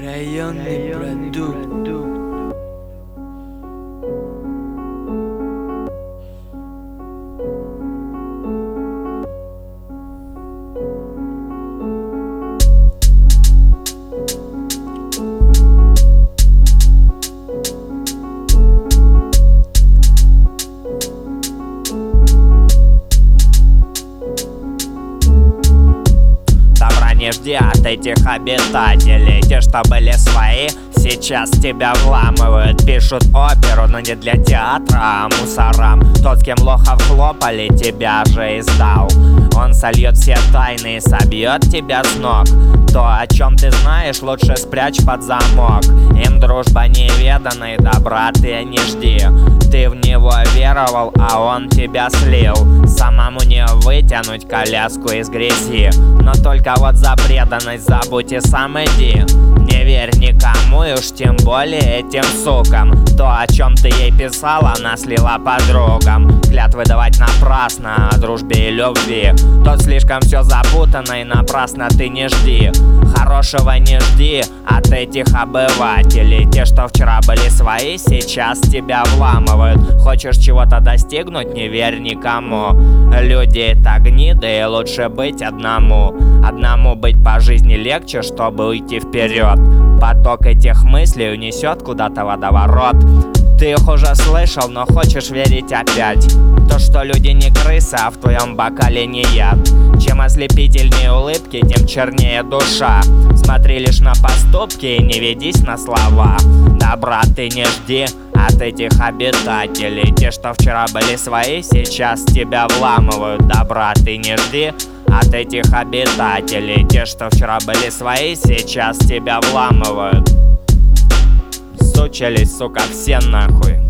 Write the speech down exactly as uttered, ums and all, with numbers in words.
Районный продукт. Не жди от этих обитателей. Те, что были свои, сейчас тебя вламывают. Пишут оперу, но не для театра, а мусорам. Тот, с кем лохов хлопали, тебя же издал. Он сольет все тайны и собьет тебя с ног. То, о чем ты знаешь, лучше спрячь под замок. Им дружба неведана, и добра ты не жди. Ты в него веровал, а он тебя слил. Самому не вытянуть коляску из грязи. Но только вот за преданность забудь и сам иди. Не верь никому, и уж тем более этим сукам. То, о чем ты ей писал, она слила подругам. Клятвы давать напрасно о дружбе и любви. Тут слишком все запутано, и напрасно ты не жди. Хорошего не жди от этих обывателей. Те, что вчера были свои, сейчас тебя вламывают. Хочешь чего-то достигнуть, не верь никому. Люди это гниды, и лучше быть одному. Одному быть по жизни легче, чтобы уйти вперед. Поток этих мыслей унесет куда-то водоворот. Ты их уже слышал, но хочешь верить опять. То, что люди не крысы, а в твоем бокале не яд. Чем ослепительнее улыбки, тем чернее душа. Смотри лишь на поступки и не ведись на слова. Добра ты не жди от этих обитателей. Те, что вчера были свои, сейчас тебя вламывают. Добра ты не жди от этих обитателей. Те, что вчера были свои, сейчас тебя вламывают. Сучились, сука, все нахуй.